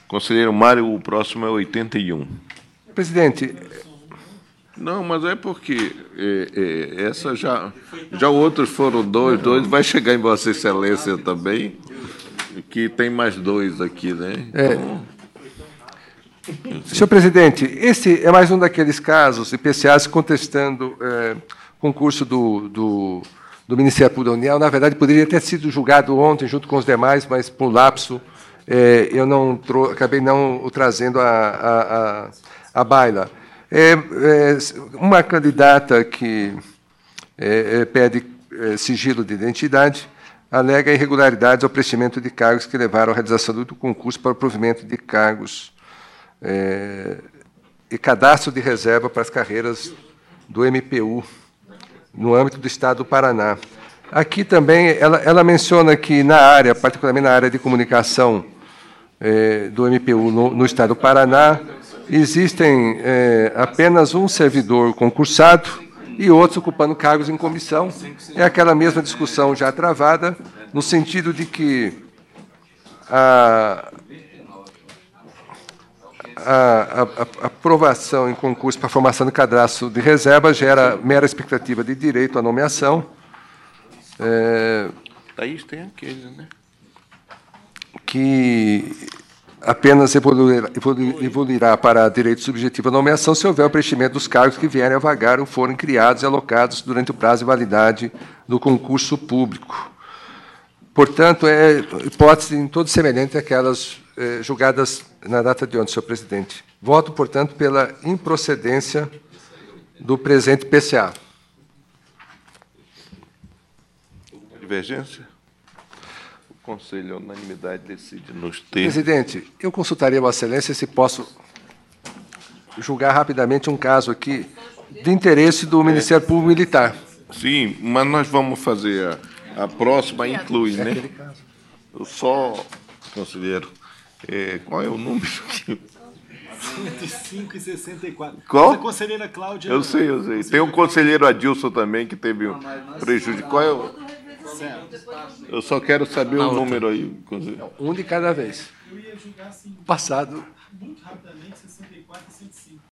Conselheiro Mário, o próximo é 81. Presidente, Não, mas é porque essa já outros foram dois, vai chegar em Vossa Excelência também, que tem mais dois aqui, né? senhor presidente, esse é mais um daqueles casos IPCAs contestando concurso do Ministério Público da União. Na verdade, poderia ter sido julgado ontem, junto com os demais, mas, por lapso, eu acabei não o trazendo à baila. Uma candidata que pede sigilo de identidade alega irregularidades ao preenchimento de cargos que levaram à realização do concurso para o provimento de cargos e cadastro de reserva para as carreiras do MPU, no âmbito do Estado do Paraná. Aqui também, ela menciona que, na área, particularmente na área de comunicação do MPU no Estado do Paraná, existem apenas um servidor concursado e outros ocupando cargos em comissão. É aquela mesma discussão já travada, no sentido de que a aprovação em concurso para a formação de cadastro de reserva gera mera expectativa de direito à nomeação, Thaís tem aquele, né? que apenas evoluirá para direito subjetivo à nomeação se houver o preenchimento dos cargos que vierem a vagar ou forem criados e alocados durante o prazo de validade do concurso público. Portanto, é hipótese em todo semelhante àquelas julgadas na data de ontem, senhor presidente. Voto, portanto, pela improcedência do presente PCA. Divergência? O Conselho, a unanimidade, decide nos termos. Presidente, eu consultaria Vossa Excelência se posso julgar rapidamente um caso aqui de interesse do Ministério Público Militar. Sim, mas nós vamos fazer a próxima, inclui, né? Eu só, conselheiro, qual é o número? 105 e 64. Qual? Mas a conselheira Cláudia... Eu sei. Tem o conselheiro Adilson também, que teve um prejuízo. Qual é o... Eu só quero saber o número aí, conselheiro. Um de cada vez. Eu ia julgar assim, Passado. muito rapidamente, 64 e 105.